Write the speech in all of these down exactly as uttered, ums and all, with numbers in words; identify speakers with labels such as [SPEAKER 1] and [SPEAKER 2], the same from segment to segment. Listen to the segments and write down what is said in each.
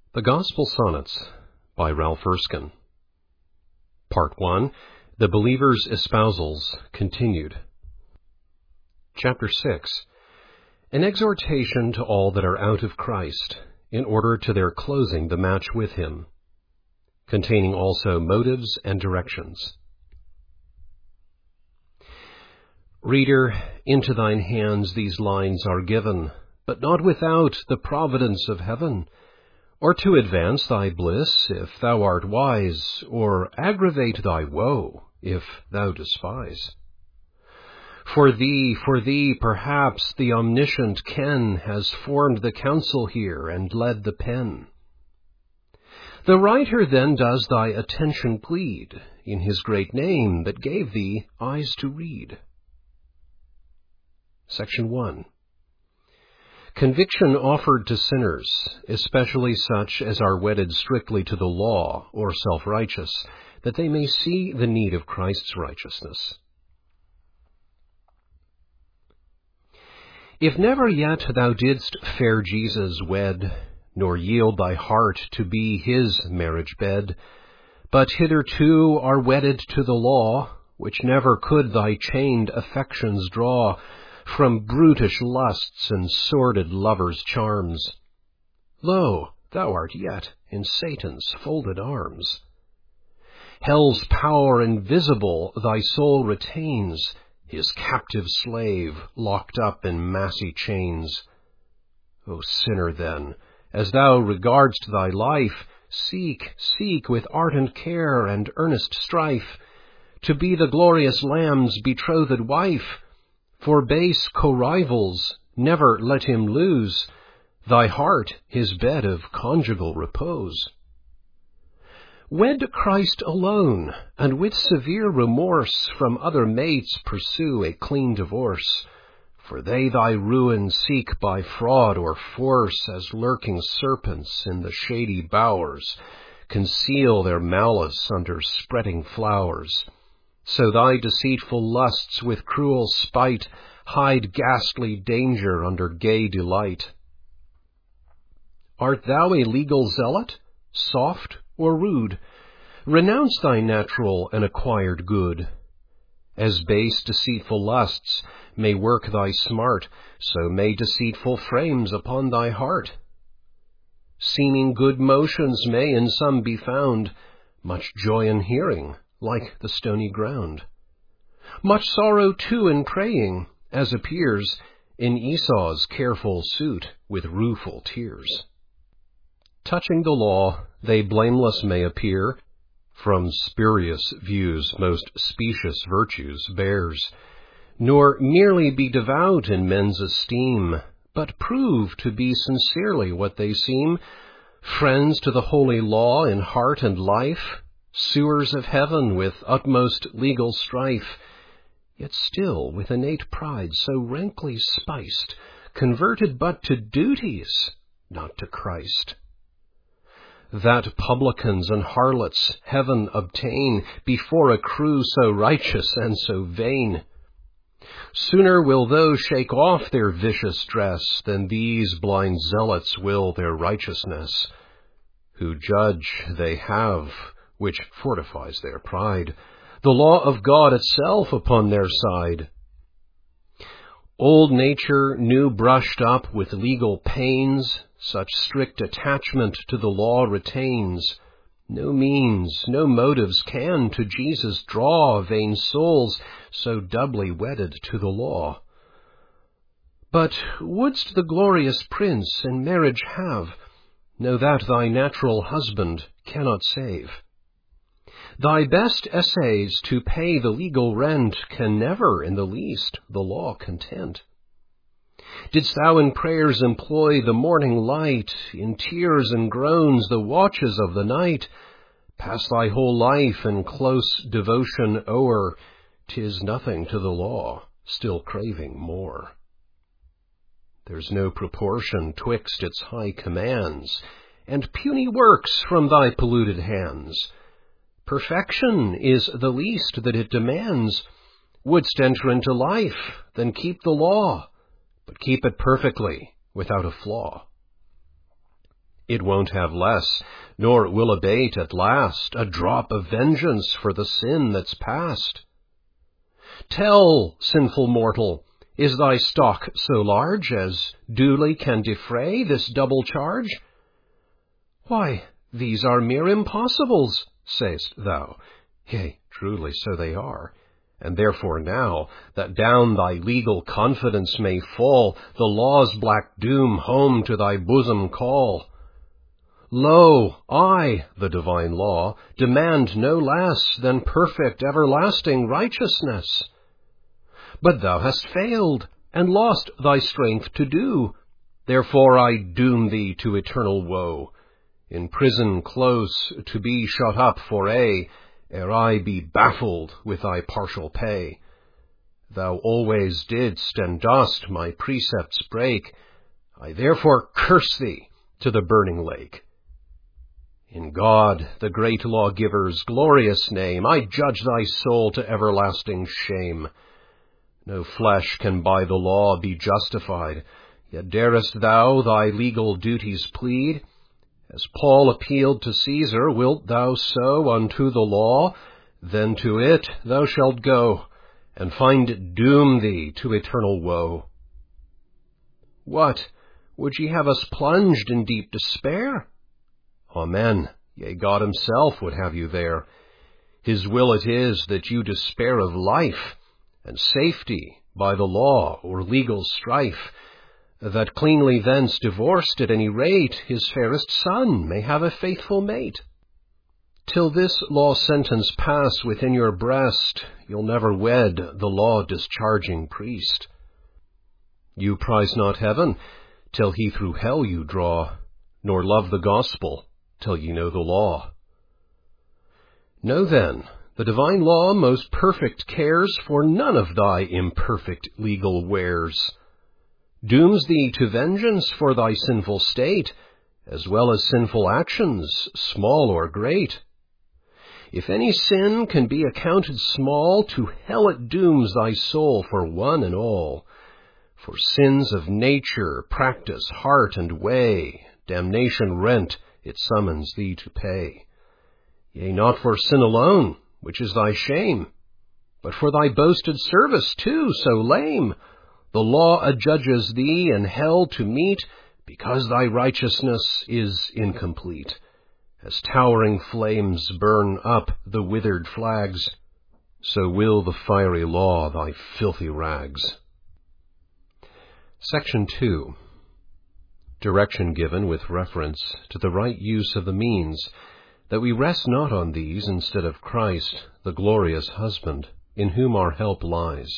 [SPEAKER 1] The Gospel Sonnets by Ralph Erskine. Part one. The Believer's Espousals, continued. Chapter six. An exhortation to all that are out of Christ, in order to their closing the match with him, containing also motives and directions. Reader, into thine hands these lines are given, but not without the providence of heaven, or to advance thy bliss, if thou art wise, or aggravate thy woe, if thou despise. For thee, for thee, perhaps, the omniscient Ken has formed the counsel here and led the pen. The writer then does thy attention plead, in his great name that gave thee eyes to read. Section one. Conviction offered to sinners, especially such as are wedded strictly to the law or self-righteous, that they may see the need of Christ's righteousness. If never yet thou didst fair Jesus wed, nor yield thy heart to be his marriage bed, but hitherto are wedded to the law, which never could thy chained affections draw from brutish lusts and sordid lovers' charms, lo, thou art yet in Satan's folded arms. Hell's power invisible thy soul retains, his captive slave locked up in massy chains. O sinner, then, as thou regard'st thy life, seek, seek with ardent care and earnest strife, to be the glorious Lamb's betrothed wife. For base co-rivals never let him lose thy heart, his bed of conjugal repose. Wed Christ alone, and with severe remorse from other mates pursue a clean divorce, for they thy ruin seek by fraud or force, as lurking serpents in the shady bowers conceal their malice under spreading flowers. So thy deceitful lusts with cruel spite hide ghastly danger under gay delight. Art thou a legal zealot, soft or rude? Renounce thy natural and acquired good. As base deceitful lusts may work thy smart, so may deceitful frames upon thy heart. Seeming good motions may in some be found, much joy in hearing, like the stony ground. Much sorrow too in praying, as appears in Esau's careful suit with rueful tears. Touching the law, they blameless may appear, from spurious views most specious virtues bears, nor merely be devout in men's esteem, but prove to be sincerely what they seem, friends to the holy law in heart and life, sewers of heaven with utmost legal strife, yet still with innate pride so rankly spiced, converted but to duties, not to Christ. That publicans and harlots heaven obtain before a crew so righteous and so vain. Sooner will those shake off their vicious dress than these blind zealots will their righteousness, who judge they have, which fortifies their pride, the law of God itself upon their side. Old nature, new brushed up with legal pains, such strict attachment to the law retains. No means, no motives can to Jesus draw vain souls so doubly wedded to the law. But wouldst the glorious Prince in marriage have, know that thy natural husband cannot save. Thy best essays to pay the legal rent can never in the least the law content. Didst thou in prayers employ the morning light, in tears and groans the watches of the night, pass thy whole life in close devotion o'er, 'tis nothing to the law, still craving more. There's no proportion twixt its high commands, and puny works from thy polluted hands. Perfection is the least that it demands. Wouldst enter into life, then keep the law, but keep it perfectly, without a flaw. It won't have less, nor will abate at last a drop of vengeance for the sin that's past. Tell, sinful mortal, is thy stock so large as duly can defray this double charge? Why, these are mere impossibles, sayst thou. Yea, truly so they are. And therefore now, that down thy legal confidence may fall, the law's black doom home to thy bosom call. Lo, I, the divine law, demand no less than perfect everlasting righteousness. But thou hast failed, and lost thy strength to do. Therefore I doom thee to eternal woe, in prison close to be shut up for aye, ere I be baffled with thy partial pay. Thou always didst and dost my precepts break, I therefore curse thee to the burning lake. In God, the great lawgiver's glorious name, I judge thy soul to everlasting shame. No flesh can by the law be justified, yet darest thou thy legal duties plead? As Paul appealed to Caesar, wilt thou so unto the law? Then to it thou shalt go, and find it doom thee to eternal woe. What, would ye have us plunged in deep despair? Amen. Yea, God himself would have you there. His will it is that you despair of life and safety by the law or legal strife, that cleanly thence divorced at any rate his fairest son may have a faithful mate. Till this law sentence pass within your breast, you'll never wed the law-discharging priest. You prize not heaven till he through hell you draw, nor love the gospel till ye know the law. Know then, the divine law most perfect cares for none of thy imperfect legal wares, dooms thee to vengeance for thy sinful state, as well as sinful actions, small or great. If any sin can be accounted small, to hell it dooms thy soul for one and all. For sins of nature, practice, heart, and way, damnation rent it summons thee to pay. Yea, not for sin alone, which is thy shame, but for thy boasted service too, so lame. The law adjudges thee in hell to meet, because thy righteousness is incomplete. As towering flames burn up the withered flags, so will the fiery law thy filthy rags. Section two. Direction given with reference to the right use of the means, that we rest not on these instead of Christ, the glorious husband, in whom our help lies.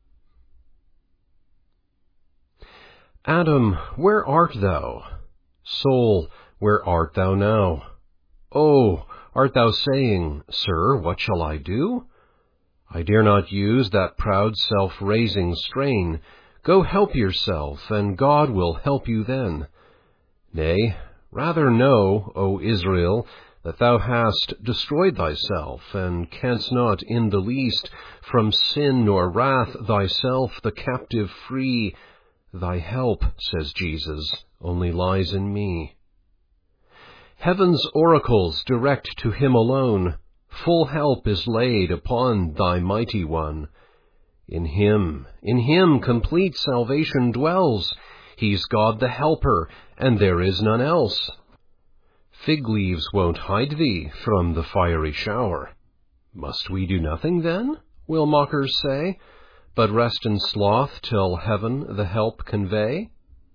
[SPEAKER 1] Adam, where art thou? Soul, where art thou now? Oh, art thou saying, Sir, what shall I do? I dare not use that proud self-raising strain. Go help yourself, and God will help you then. Nay, rather know, O Israel, that thou hast destroyed thyself, and canst not in the least from sin nor wrath thyself the captive free. Thy help, says Jesus, only lies in me. Heaven's oracles direct to him alone. Full help is laid upon thy mighty one. In him, in him complete salvation dwells. He's God the helper, and there is none else. Fig leaves won't hide thee from the fiery shower. Must we do nothing then, will mockers say, but rest in sloth till heaven the help convey?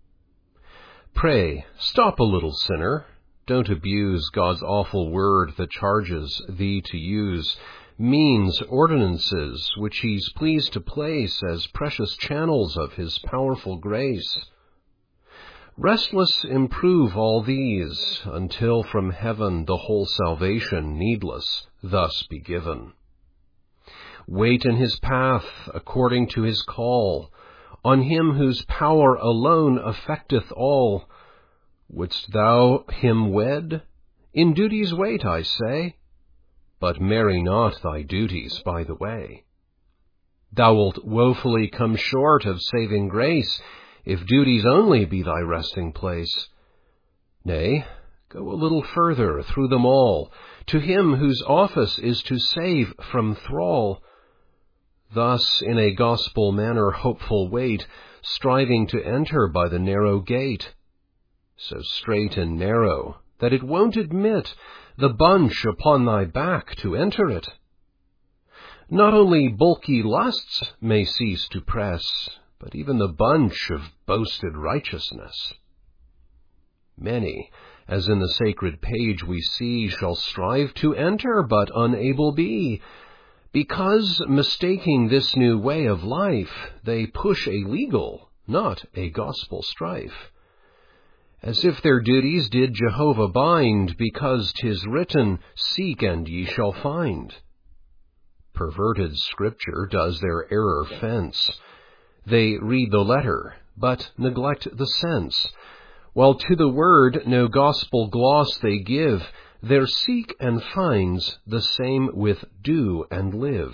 [SPEAKER 1] Pray, stop a little, sinner. Don't abuse God's awful word that charges thee to use means, ordinances, which he's pleased to place as precious channels of his powerful grace. Restless improve all these, until from heaven the whole salvation needless thus be given. Wait in his path according to his call, on him whose power alone effecteth all. Wouldst thou him wed? In duties wait, I say, but marry not thy duties by the way. Thou wilt woefully come short of saving grace, if duties only be thy resting place. Nay, Go a little further through them all, to him whose office is to save from thrall. Thus in a gospel manner hopeful wait, striving to enter by the narrow gate, so strait and narrow that it won't admit the bunch upon thy back to enter it. Not only bulky lusts may cease to press, but even the bunch of boasted righteousness. Many, as in the sacred page we see, shall strive to enter, but unable be, because, mistaking this new way of life, they push a legal, not a gospel strife. As if their duties did Jehovah bind, because 'tis written, Seek and ye shall find. Perverted Scripture does their error fence. They read the letter, but neglect the sense. While to the word no gospel gloss they give, their seek and finds the same with do and live.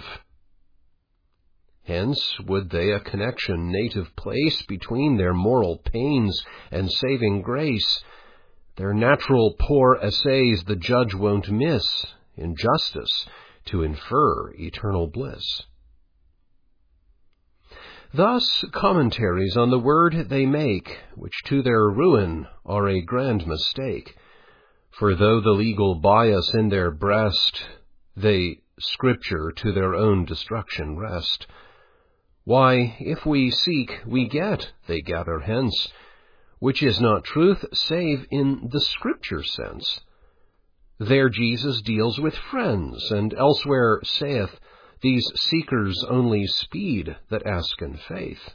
[SPEAKER 1] Hence would they a connection native place between their moral pains and saving grace. Their natural poor essays the judge won't miss, in justice, to infer eternal bliss. Thus commentaries on the word they make, which to their ruin are a grand mistake. For though the legal bias in their breast, they Scripture to their own destruction rest. Why, if we seek, we get, they gather hence, which is not truth, save in the Scripture sense. There Jesus deals with friends, and elsewhere saith, These seekers only speed that ask in faith.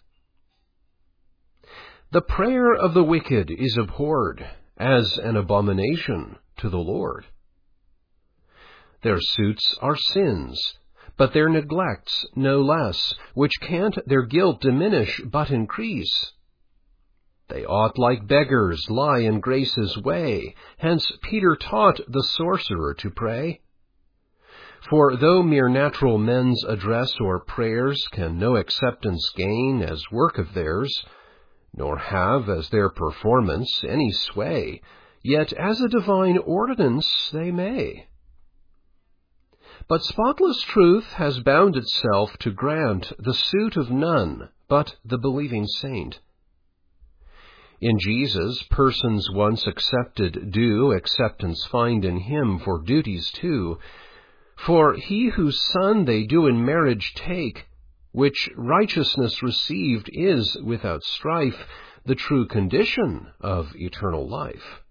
[SPEAKER 1] The prayer of the wicked is abhorred, as an abomination to the Lord. Their suits are sins, but their neglects no less, which can't their guilt diminish but increase. They ought like beggars lie in grace's way, hence Peter taught the sorcerer to pray. For though mere natural men's address or prayers can no acceptance gain as work of theirs, nor have as their performance any sway, yet as a divine ordinance they may. But spotless truth has bound itself to grant the suit of none but the believing saint. In Jesus, persons once accepted do acceptance find in him for duties too. For he whose son they do in marriage take, which righteousness received is, without strife, the true condition of eternal life.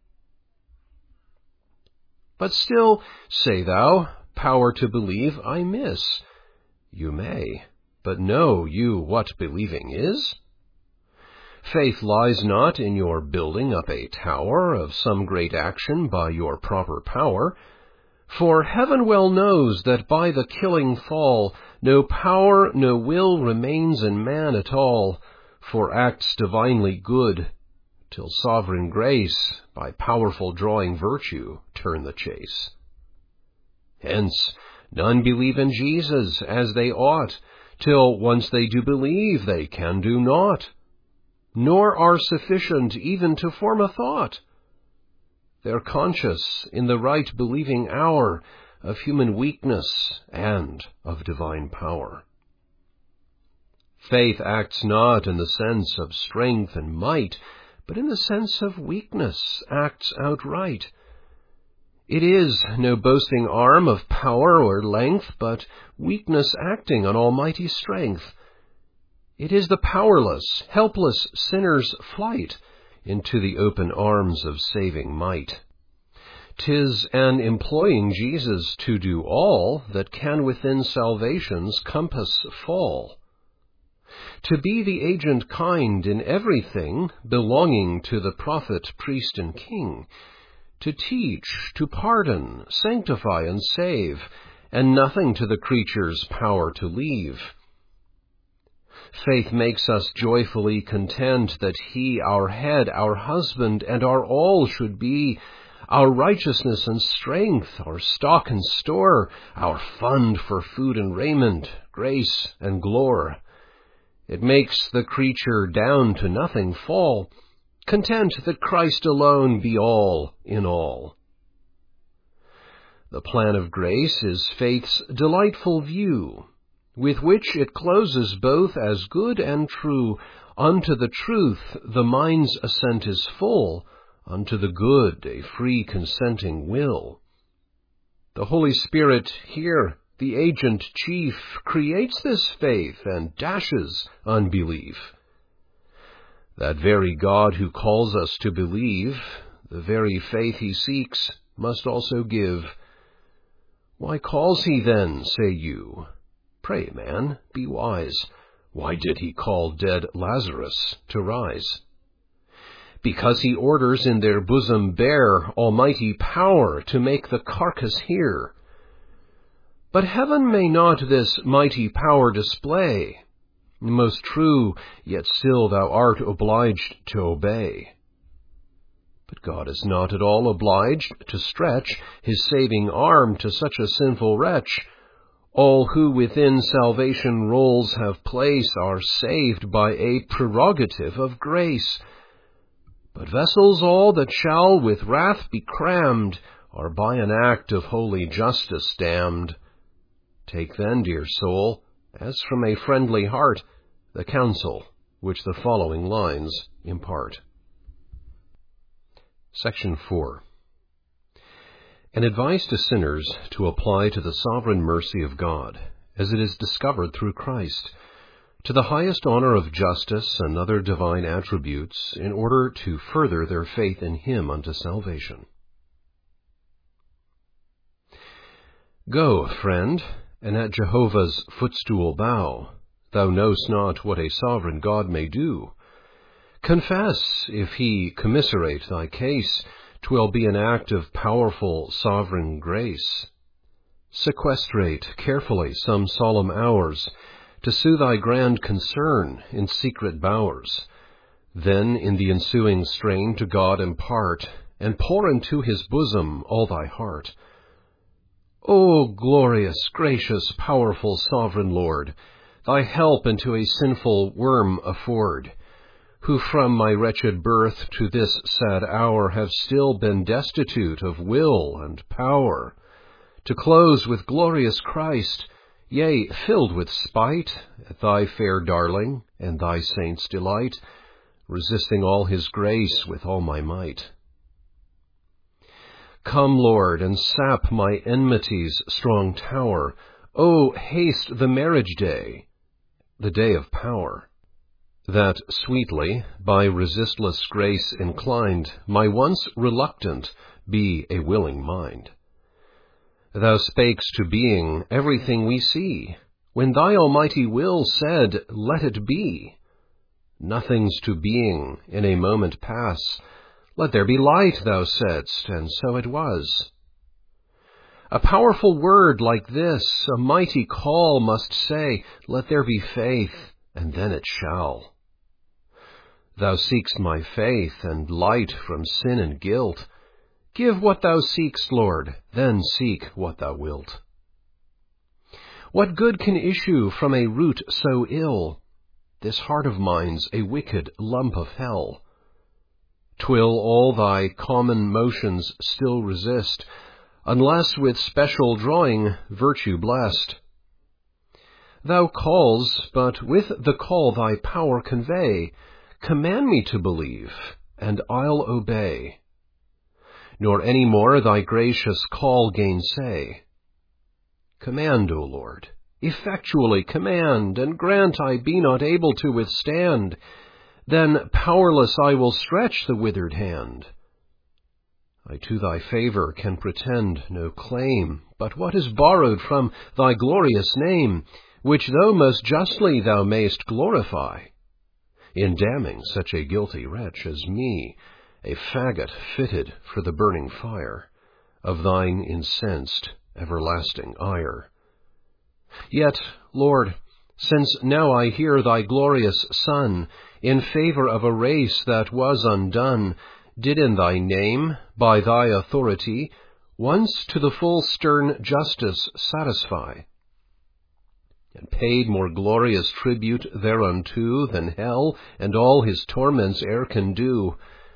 [SPEAKER 1] But still, say thou, power to believe I miss. You may, but know you what believing is? Faith lies not in your building up a tower of some great action by your proper power, for heaven well knows that by the killing fall no power, no will remains in man at all, for acts divinely good, till sovereign grace, by powerful drawing virtue, turn the chase. Hence, none believe in Jesus as they ought, till once they do believe they can do naught, nor are sufficient even to form a thought. They're conscious in the right believing hour of human weakness and of divine power. Faith acts not in the sense of strength and might, but in the sense of weakness acts outright. It is no boasting arm of power or length, but weakness acting on almighty strength. It is the powerless, helpless sinner's flight into the open arms of saving might. 'Tis an employing Jesus to do all that can within salvation's compass fall. To be the agent kind in everything belonging to the prophet, priest, and king, to teach, to pardon, sanctify, and save, and nothing to the creature's power to leave. Faith makes us joyfully content that he, our head, our husband, and our all should be, our righteousness and strength, our stock and store, our fund for food and raiment, grace and glory. It makes the creature down to nothing fall, content that Christ alone be all in all. The plan of grace is faith's delightful view, with which it closes both as good and true. Unto the truth the mind's assent is full, unto the good a free consenting will. The Holy Spirit here, the agent chief, creates this faith and dashes unbelief. That very God who calls us to believe, the very faith he seeks, must also give. Why calls he then, say you? Pray, man, be wise. Why did he call dead Lazarus to rise? Because he orders in their bosom bare almighty power to make the carcass hear. But heaven may not this mighty power display. Most true, yet still thou art obliged to obey. But God is not at all obliged to stretch his saving arm to such a sinful wretch. All who within salvation rolls have place are saved by a prerogative of grace. But vessels all that shall with wrath be crammed are by an act of holy justice damned. Take then, dear soul, as from a friendly heart, the counsel which the following lines impart. Section four. An advice to sinners to apply to the sovereign mercy of God, as it is discovered through Christ, to the highest honor of justice and other divine attributes, in order to further their faith in him unto salvation. Go, friend, and at Jehovah's footstool bow. Thou know'st not what a sovereign God may do. Confess, if he commiserate thy case, 'twill be an act of powerful sovereign grace. Sequestrate carefully some solemn hours, to sue thy grand concern in secret bowers. Then in the ensuing strain to God impart, and pour into his bosom all thy heart. O glorious, gracious, powerful, sovereign Lord, thy help unto a sinful worm afford, who from my wretched birth to this sad hour have still been destitute of will and power, to close with glorious Christ, yea, filled with spite at thy fair darling and thy saints' delight, resisting all his grace with all my might. Come, Lord, and sap my enmity's strong tower. O haste the marriage day, the day of power, that sweetly, by resistless grace inclined, my once reluctant be a willing mind. Thou spakest to being everything we see, when thy almighty will said, let it be. Nothing's to being in a moment pass, let there be light, thou saidst, and so it was. A powerful word like this, a mighty call must say, let there be faith, and then it shall. Thou seek'st my faith and light from sin and guilt. Give what thou seek'st, Lord, then seek what thou wilt. What good can issue from a root so ill? This heart of mine's a wicked lump of hell. 'Twill all thy common motions still resist, unless with special drawing virtue blessed. Thou calls, but with the call thy power convey. Command me to believe, and I'll obey, nor any more thy gracious call gainsay. Command, O Lord, effectually command, and grant I be not able to withstand. Then powerless I will stretch the withered hand. I to thy favor can pretend no claim, but what is borrowed from thy glorious name, which though most justly thou mayst glorify, in damning such a guilty wretch as me, a faggot fitted for the burning fire of thine incensed everlasting ire. Yet, Lord, since now I hear thy glorious Son, in favor of a race that was undone, did in thy name, by thy authority, once to the full stern justice satisfy, and paid more glorious tribute thereunto than hell and all his torments e'er can do,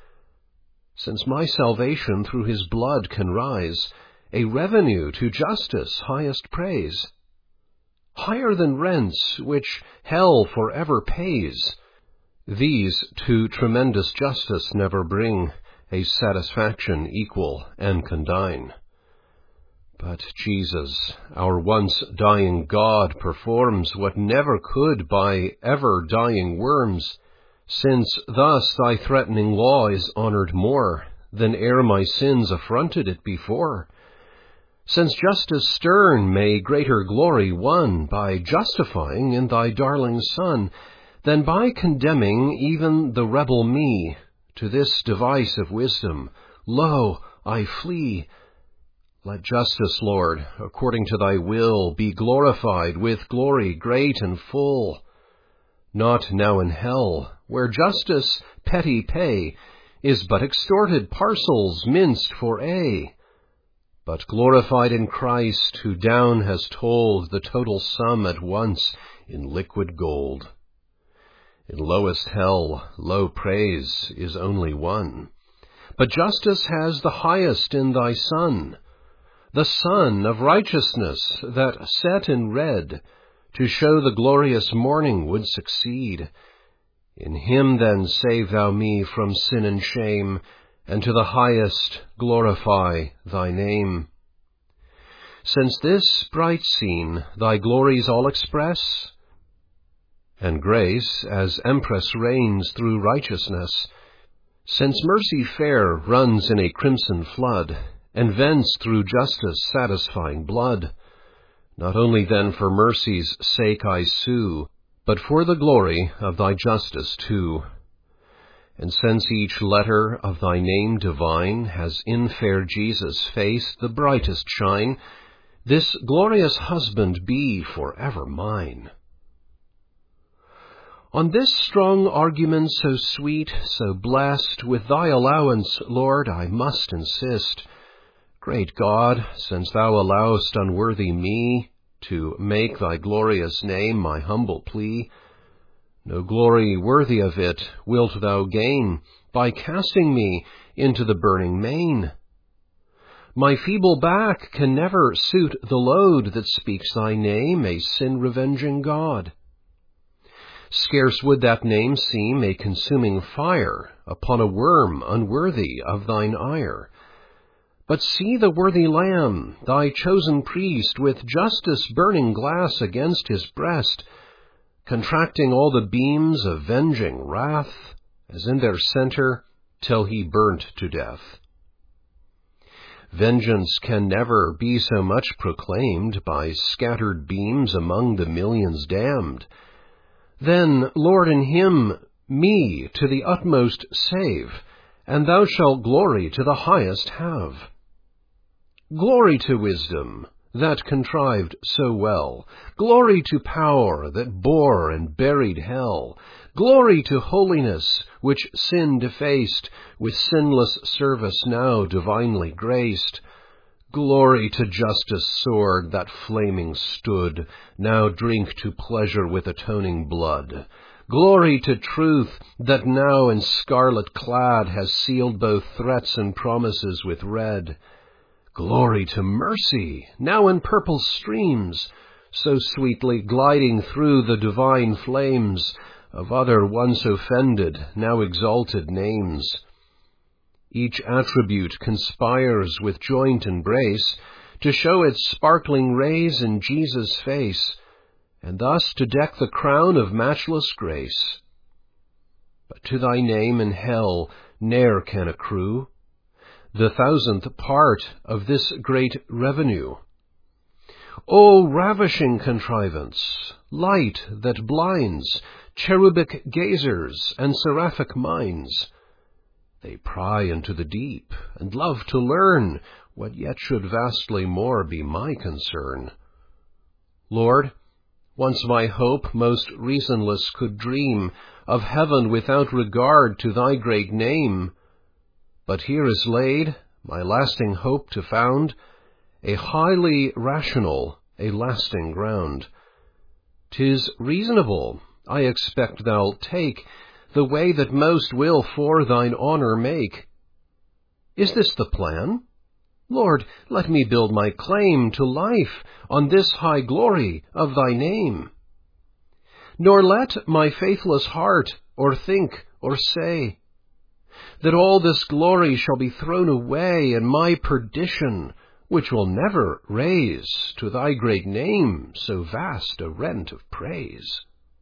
[SPEAKER 1] since my salvation through his blood can rise, a revenue to justice highest praise. Higher than rents which hell forever pays, these to tremendous justice never bring a satisfaction equal and condign. But Jesus, our once dying God, performs what never could by ever dying worms, since thus thy threatening law is honored more than ere my sins affronted it before. Since justice stern may greater glory won by justifying in thy darling Son, than by condemning even the rebel me. To this device of wisdom, lo, I flee. Let justice, Lord, according to thy will, be glorified with glory great and full. Not now in hell, where justice petty pay is but extorted parcels minced for aye, but glorified in Christ, who down has told the total sum at once in liquid gold. In lowest hell, low praise is only one, but justice has the highest in thy Son, the Son of righteousness that set in red, to show the glorious morning would succeed. In him then save thou me from sin and shame, and to the highest glorify thy name. Since this bright scene thy glories all express, and grace as empress reigns through righteousness, since mercy fair runs in a crimson flood, and vents through justice satisfying blood, not only then for mercy's sake I sue, but for the glory of thy justice too. And since each letter of thy name divine has in fair Jesus' face the brightest shine, this glorious husband be forever mine. On this strong argument so sweet, so blessed, with thy allowance, Lord, I must insist. Great God, since thou allowest unworthy me to make thy glorious name my humble plea, no glory worthy of it wilt thou gain by casting me into the burning main. My feeble back can never suit the load that speaks thy name, a sin-revenging God. Scarce would that name seem a consuming fire upon a worm unworthy of thine ire. But see the worthy Lamb, thy chosen priest, with justice burning glass against his breast, contracting all the beams of venging wrath, as in their centre, till he burnt to death. Vengeance can never be so much proclaimed by scattered beams among the millions damned. Then, Lord, in him me to the utmost save, and thou shalt glory to the highest have. Glory to wisdom, that contrived so well. Glory to power, that bore and buried hell. Glory to holiness, which sin defaced, with sinless service now divinely graced. Glory to justice sword, that flaming stood, now drink to pleasure with atoning blood. Glory to truth, that now in scarlet clad has sealed both threats and promises with red. Glory to mercy, now in purple streams, so sweetly gliding through the divine flames of other once offended, now exalted names. Each attribute conspires with joint embrace to show its sparkling rays in Jesus' face, and thus to deck the crown of matchless grace. But to thy name in hell ne'er can accrue the thousandth part of this great revenue. O ravishing contrivance, light that blinds cherubic gazers and seraphic minds! They pry into the deep, and love to learn what yet should vastly more be my concern. Lord, once my hope most reasonless could dream of heaven without regard to thy great name. But here is laid, my lasting hope to found, a highly rational, a lasting ground. 'Tis reasonable, I expect thou'lt take the way that most will for thine honour make. Is this the plan? Lord, let me build my claim to life on this high glory of thy name. Nor let my faithless heart or think or say that all this glory shall be thrown away in my perdition, which will never raise to thy great name so vast a rent of praise.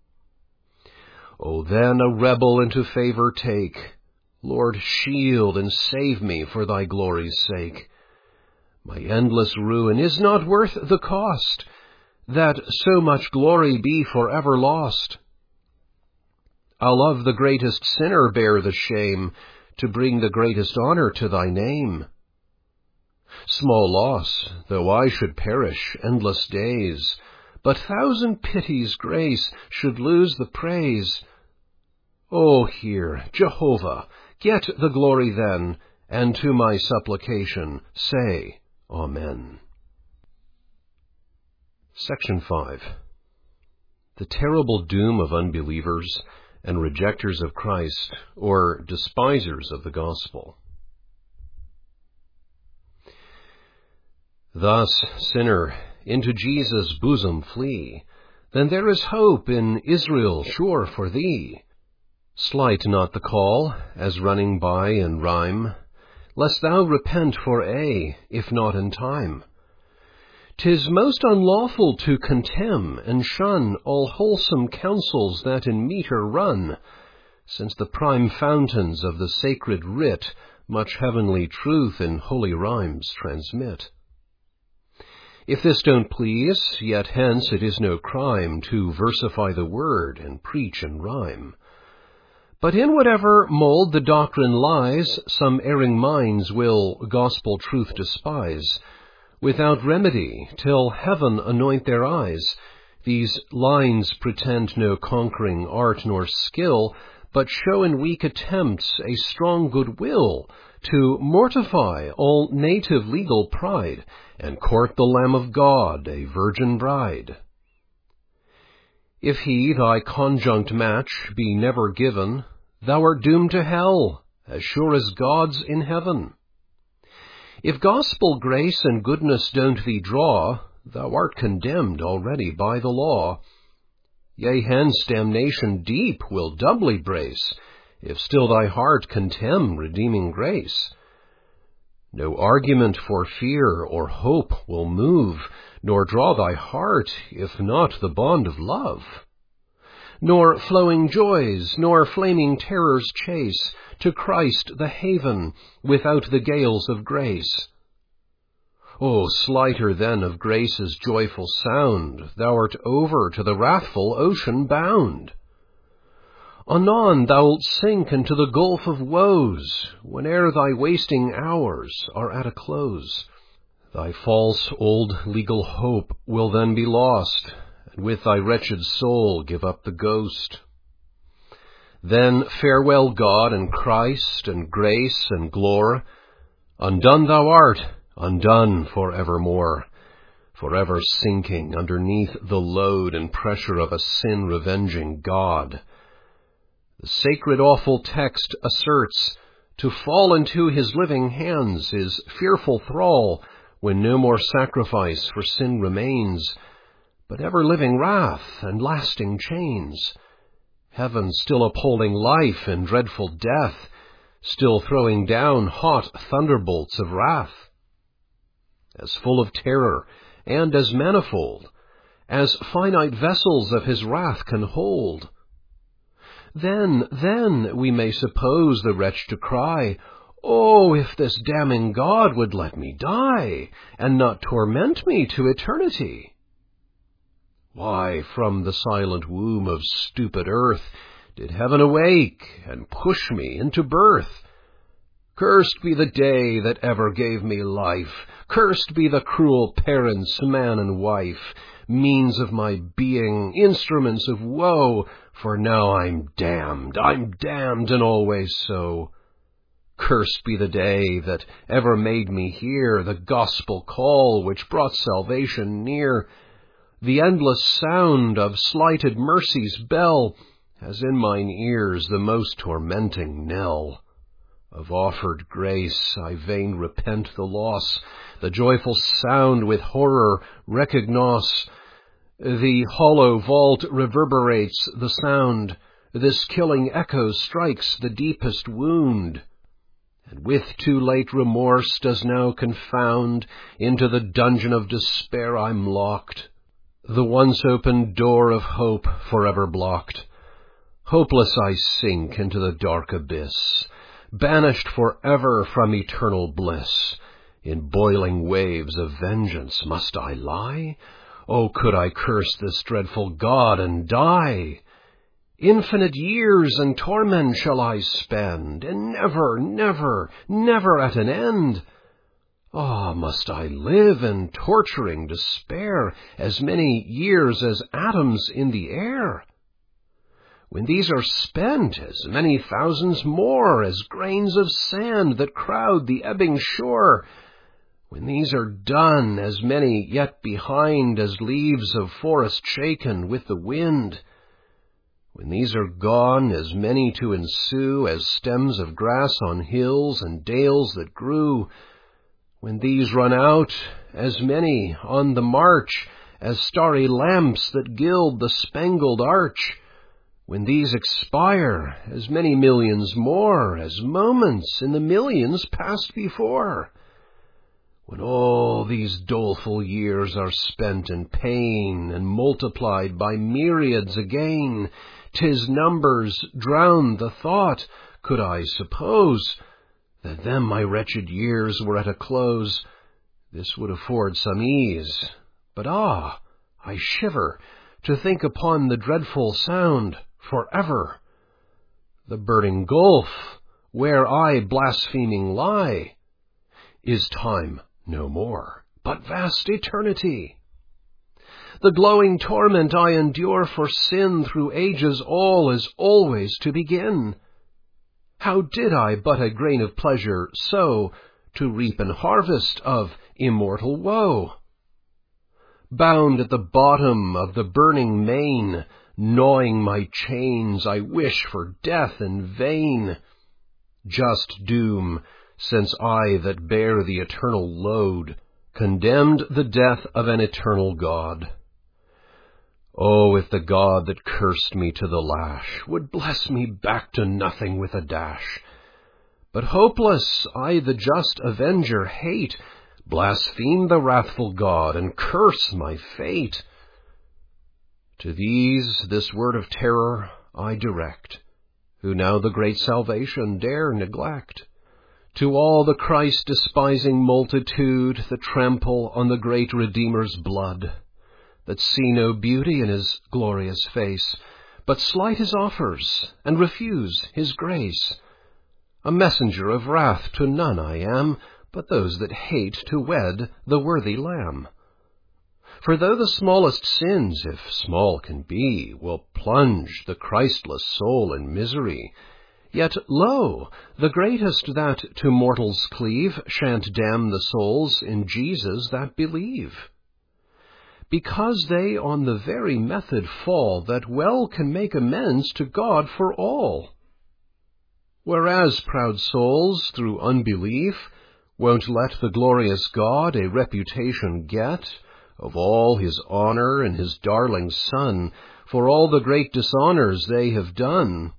[SPEAKER 1] O then a rebel into favor take, Lord, shield and save me for thy glory's sake. My endless ruin is not worth the cost, that so much glory be forever lost. I'll of the greatest sinner bear the shame, to bring the greatest honor to thy name. Small loss, though I should perish endless days, but thousand pities grace should lose the praise. O hear, Jehovah, get the glory then, and to my supplication say, Amen. Section five. The terrible doom of unbelievers and rejectors of Christ, or despisers of the gospel. Thus, sinner, into Jesus' bosom flee, then there is hope in Israel sure for thee. Slight not the call, as running by in rhyme, lest thou repent for aye, if not in time. 'Tis most unlawful to contemn and shun all wholesome counsels that in metre run, since the prime fountains of the sacred writ much heavenly truth in holy rhymes transmit. If this don't please, yet hence it is no crime to versify the word and preach in rhyme. But in whatever mould the doctrine lies, some erring minds will gospel truth despise. Without remedy, till heaven anoint their eyes, these lines pretend no conquering art nor skill, but show in weak attempts a strong good will to mortify all native legal pride, and court the Lamb of God, a virgin bride. If he, thy conjunct match, be never given, thou art doomed to hell, as sure as God's in heaven. If gospel grace and goodness don't thee draw, thou art condemned already by the law. Yea, hence damnation deep will doubly brace, if still thy heart contemn redeeming grace. No argument for fear or hope will move, nor draw thy heart, if not the bond of love. Nor flowing joys, nor flaming terrors chase to Christ the haven, without the gales of grace. O slighter then of grace's joyful sound, thou art over to the wrathful ocean bound. Anon thou'lt sink into the gulf of woes, whene'er thy wasting hours are at a close. Thy false old legal hope will then be lost, and with thy wretched soul give up the ghost. Then farewell God and Christ and grace and glory. Undone thou art, undone for evermore, forever sinking underneath the load and pressure of a sin-revenging God. The sacred awful text asserts, to fall into his living hands is fearful thrall, when no more sacrifice for sin remains, but ever-living wrath and lasting chains. Heaven still upholding life in dreadful death, still throwing down hot thunderbolts of wrath. As full of terror and as manifold as finite vessels of his wrath can hold. Then, then we may suppose the wretch to cry, Oh, if this damning God would let me die, and not torment me to eternity! Why, from the silent womb of stupid earth did heaven awake and push me into birth? Cursed be the day that ever gave me life, cursed be the cruel parents, man and wife, means of my being, instruments of woe, for now I'm damned, I'm damned, and always so. Cursed be the day that ever made me hear the gospel call which brought salvation near. The endless sound of slighted mercy's bell has in mine ears the most tormenting knell. Of offered grace I vain repent the loss, the joyful sound with horror recognize. The hollow vault reverberates the sound, this killing echo strikes the deepest wound, and with too late remorse does now confound, into the dungeon of despair I'm locked, the once opened door of hope forever blocked. Hopeless I sink into the dark abyss, banished forever from eternal bliss. In boiling waves of vengeance must I lie? Oh, could I curse this dreadful God and die? Infinite years in torment shall I spend, and never, never, never at an end. Ah, must I live in torturing despair as many years as atoms in the air? When these are spent, as many thousands more as grains of sand that crowd the ebbing shore. When these are done, as many yet behind as leaves of forest shaken with the wind. When these are gone, as many to ensue as stems of grass on hills and dales that grew. When these run out, as many on the march as starry lamps that gild the spangled arch. When these expire, as many millions more as moments in the millions past before. When all these doleful years are spent in pain and multiplied by myriads again, 'tis numbers drown the thought, could I suppose that then my wretched years were at a close. This would afford some ease, but ah, I shiver to think upon the dreadful sound, forever. The burning gulf, where I blaspheming lie, is time no more, but vast eternity. The glowing torment I endure for sin through ages all is always to begin. How did I but a grain of pleasure sow, to reap an harvest of immortal woe? Bound at the bottom of the burning main, gnawing my chains, I wish for death in vain. Just doom, since I that bear the eternal load, condemned the death of an eternal God. Oh, if the God that cursed me to the lash would bless me back to nothing with a dash. But hopeless I the just avenger hate, blaspheme the wrathful God, and curse my fate. To these this word of terror I direct, who now the great salvation dare neglect. To all the Christ-despising multitude that trample on the great Redeemer's blood, that see no beauty in his glorious face, but slight his offers and refuse his grace. A messenger of wrath to none I am, but those that hate to wed the worthy Lamb. For though the smallest sins, if small can be, will plunge the Christless soul in misery, yet, lo, the greatest that to mortals cleave shan't damn the souls in Jesus that believe. Because they on the very method fall that well can make amends to God for all. Whereas proud souls, through unbelief, won't let the glorious God a reputation get of all his honor and his darling Son, for all the great dishonors they have done.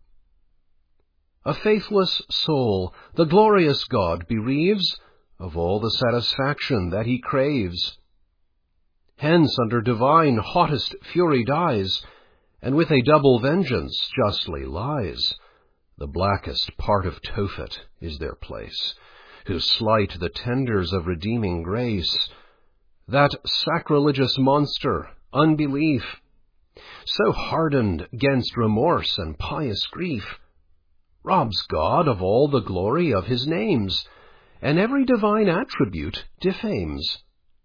[SPEAKER 1] A faithless soul the glorious God bereaves of all the satisfaction that he craves. Hence under divine hottest fury dies, and with a double vengeance justly lies. The blackest part of Tophet is their place, who slight the tenders of redeeming grace. That sacrilegious monster, unbelief, so hardened 'gainst remorse and pious grief, robs God of all the glory of his names, and every divine attribute defames.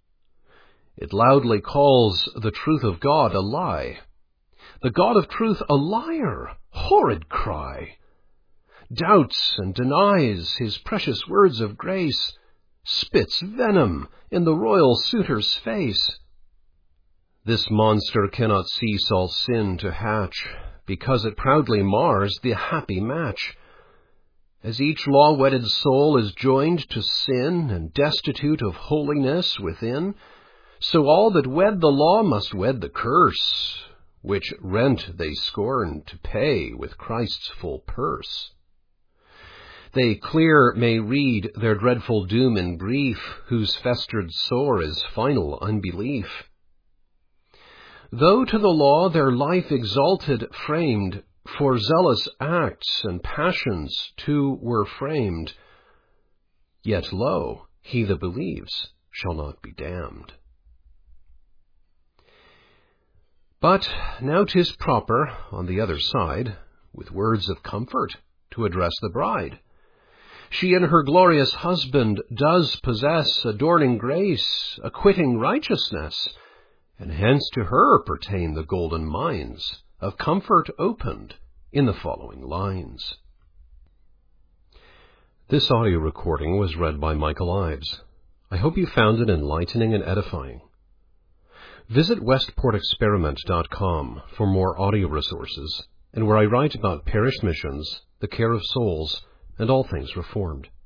[SPEAKER 1] It loudly calls the truth of God a lie, the God of truth a liar, horrid cry. Doubts and denies his precious words of grace, spits venom in the royal suitor's face. This monster cannot cease all sin to hatch, because it proudly mars the happy match. As each law-wedded soul is joined to sin and destitute of holiness within, so all that wed the law must wed the curse, which rent they scorn to pay with Christ's full purse. They clear may read their dreadful doom in brief, whose festered sore is final unbelief. Though to the law their life exalted framed, for zealous acts and passions too were framed, yet lo, he that believes shall not be damned. But now 'tis proper, on the other side, with words of comfort to address the bride. She in her glorious husband does possess adorning grace, acquitting righteousness, and hence to her pertain the golden mines of comfort opened in the following lines. This audio recording was read by Michael Ives. I hope you found it enlightening and edifying. Visit westport experiment dot com for more audio resources, and where I write about parish missions, the care of souls, and all things Reformed.